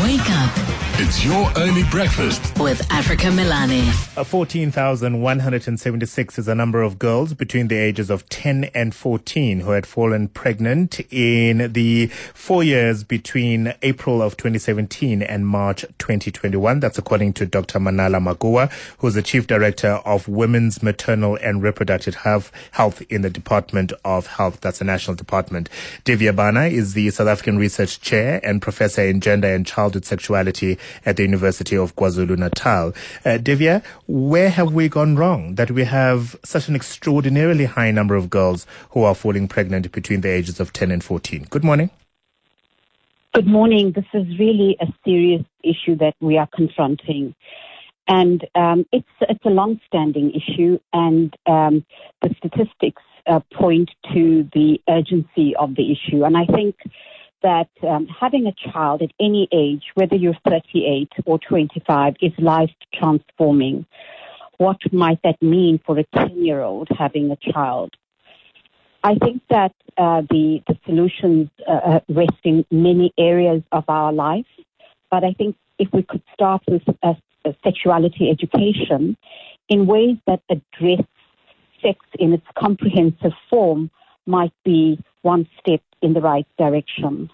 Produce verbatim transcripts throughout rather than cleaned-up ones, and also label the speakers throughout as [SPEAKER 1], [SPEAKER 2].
[SPEAKER 1] Wake up.
[SPEAKER 2] It's your early breakfast
[SPEAKER 1] with Africa Milani.
[SPEAKER 3] Uh, fourteen thousand one hundred seventy-six is the number of girls between the ages of ten and fourteen who had fallen pregnant in the four years between April of twenty seventeen and March twenty twenty-one. That's according to Doctor Manala Magua, who's the Chief Director of Women's Maternal and Reproductive Health, Health in the Department of Health. That's the National Department. Divya Bana is the South African Research Chair and Professor in Gender and Childhood Sexuality at the University of KwaZulu-Natal. Uh, Divya, where have we gone wrong that we have such an extraordinarily high number of girls who are falling pregnant between the ages of ten and fourteen? Good morning.
[SPEAKER 4] Good morning. This is really a serious issue that we are confronting. And um, it's, it's a long-standing issue, and um, the statistics uh, point to the urgency of the issue. And I think that um, having a child at any age, whether you're thirty-eight or twenty-five, is life transforming. What might that mean for a ten-year-old having a child? I think that uh, the, the solutions uh, rest in many areas of our life, but I think if we could start with uh, sexuality education in ways that address sex in its comprehensive form might be one step in the right direction.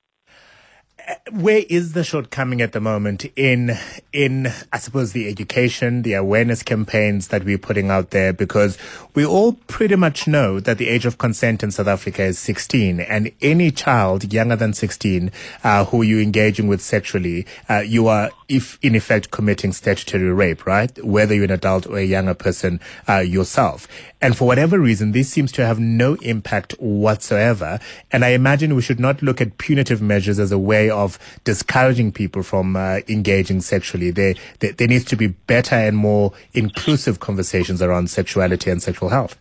[SPEAKER 3] Where is the shortcoming at the moment in, in I suppose, the education, the awareness campaigns that we're putting out there? Because we all pretty much know that the age of consent in South Africa is sixteen, and any child younger than sixteen uh, who you're engaging with sexually, uh, you are, if in effect, committing statutory rape, right? Whether you're an adult or a younger person uh, yourself. And for whatever reason, this seems to have no impact whatsoever. And I imagine we should not look at punitive measures as a way of discouraging people from uh, engaging sexually. There, there, there needs to be better and more inclusive conversations around sexuality and sexual health.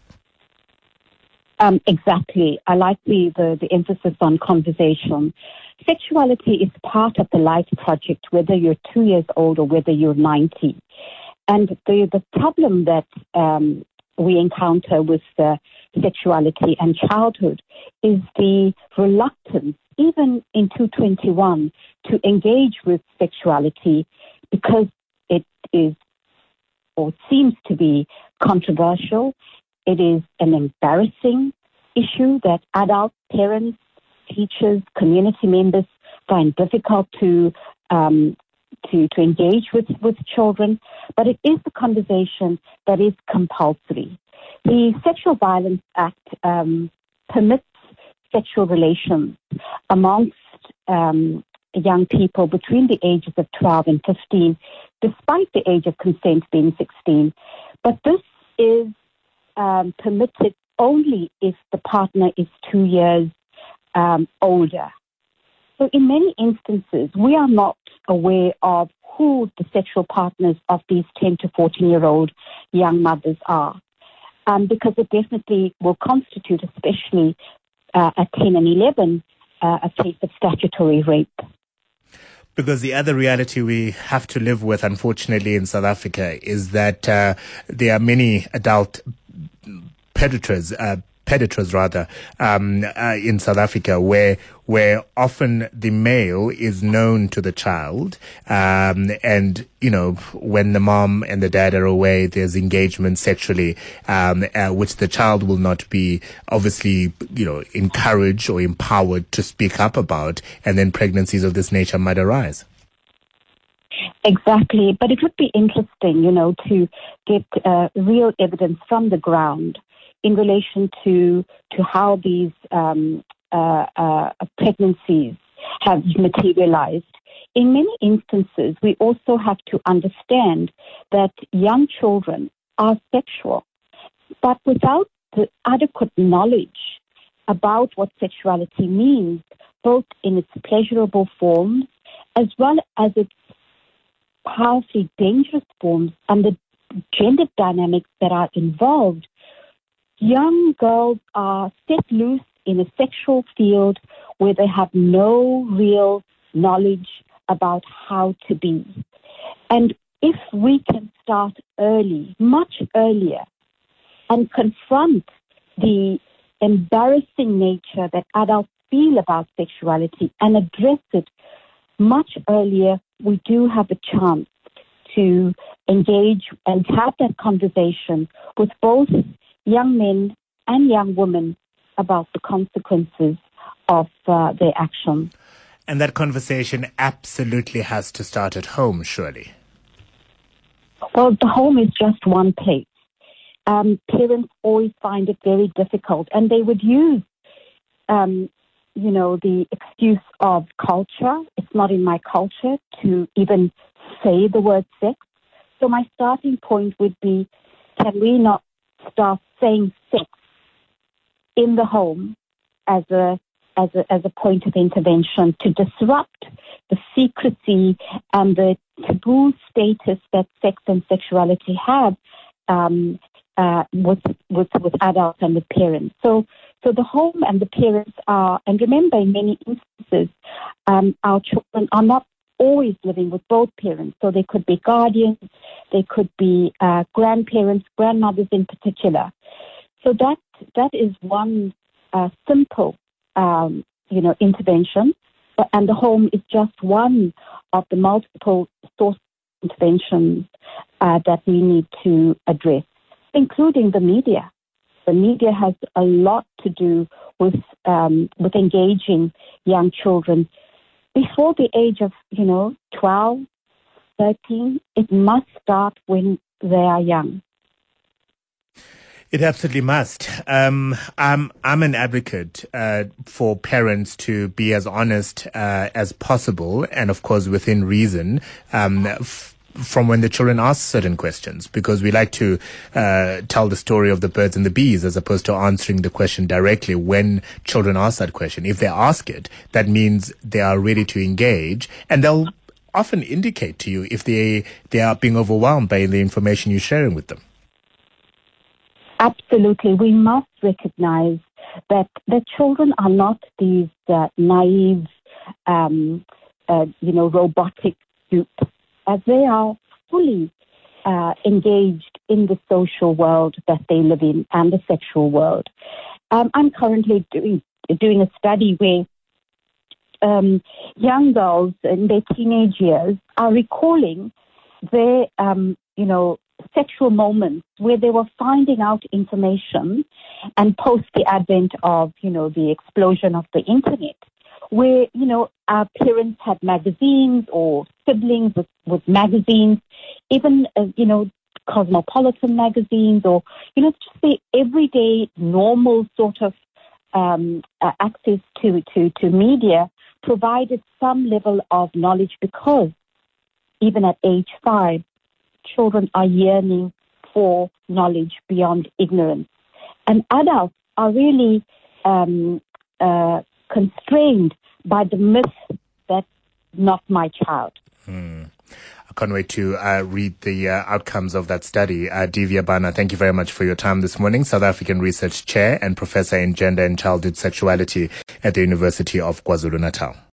[SPEAKER 4] Um, exactly. I like the, the, the emphasis on conversation. Sexuality is part of the life project, whether you're two years old or whether you're ninety. And the, the problem that um, we encounter with uh, sexuality and childhood is the reluctance, even in two twenty-one, to engage with sexuality because it is, or it seems to be, controversial. It is an embarrassing issue that adult parents, teachers, community members find difficult to um, to, to engage with, with children, but it is a conversation that is compulsory. The Sexual Violence Act um, permits sexual relations amongst um, young people between the ages of twelve and fifteen, despite the age of consent being sixteen. But this is um, permitted only if the partner is two years um, older. So in many instances, we are not aware of who the sexual partners of these ten to fourteen-year-old young mothers are, um, because it definitely will constitute, especially uh, at ten and eleven, uh, a case of statutory rape.
[SPEAKER 3] Because the other reality we have to live with, unfortunately, in South Africa is that uh, there are many adult predators, uh, predators rather, um, uh, in South Africa, where where often the male is known to the child, um, and you know when the mom and the dad are away, there's engagement sexually, um, uh, which the child will not be obviously you know encouraged or empowered to speak up about, and then pregnancies of this nature might arise.
[SPEAKER 4] Exactly, but it would be interesting, you know, to get uh, real evidence from the ground in relation to to how these um, uh, uh, pregnancies have materialized. In many instances, we also have to understand that young children are sexual, but without the adequate knowledge about what sexuality means, both in its pleasurable forms as well as its powerfully dangerous forms and the gender dynamics that are involved, young girls are set loose in a sexual field where they have no real knowledge about how to be. And if we can start early, much earlier, and confront the embarrassing nature that adults feel about sexuality and address it much earlier, we do have a chance to engage and have that conversation with both young men and young women about the consequences of uh, their actions.
[SPEAKER 3] And that conversation absolutely has to start at home, surely.
[SPEAKER 4] Well, the home is just one place. Um, parents always find it very difficult, and they would use, um, you know, the excuse of culture. It's not in my culture to even say the word sex. So my starting point would be, can we not start saying sex in the home as a as a as a point of intervention to disrupt the secrecy and the taboo status that sex and sexuality have um, uh, with with with adults and with parents. So so the home and the parents are, and remember, in many instances, um, our children are not always living with both parents. So they could be guardians, they could be uh, grandparents, grandmothers in particular. So that that is one uh, simple, um, you know, intervention, but, and the home is just one of the multiple source interventions uh, that we need to address, including the media. The media has a lot to do with um, with engaging young children before the age of, you know, twelve, thirteen. It must start when they are young.
[SPEAKER 3] It absolutely must. Um, I'm I'm an advocate uh, for parents to be as honest uh, as possible, and of course within reason, um, f- from when the children ask certain questions, because we like to uh, tell the story of the birds and the bees as opposed to answering the question directly when children ask that question. If they ask it, that means they are ready to engage, and they'll often indicate to you if they they are being overwhelmed by the information you're sharing with them.
[SPEAKER 4] Absolutely. We must recognize that the children are not these uh, naive, um, uh, you know, robotic dupes, as they are fully uh, engaged in the social world that they live in and the sexual world. Um, I'm currently doing doing a study where um, young girls in their teenage years are recalling their, um, you know, sexual moments where they were finding out information, and post the advent of, you know, the explosion of the internet, where, you know, our parents had magazines or siblings with, with magazines, even, uh, you know, cosmopolitan magazines, or, you know, just the everyday normal sort of um, uh, access to, to, to media provided some level of knowledge, because even at age five, children are yearning for knowledge beyond ignorance. And adults are really um, uh, constrained by the myth that not my child.
[SPEAKER 3] Hmm. I can't wait to uh, read the uh, outcomes of that study. Uh, Divya Bana, thank you very much for your time this morning. South African Research Chair and Professor in Gender and Childhood Sexuality at the University of KwaZulu-Natal.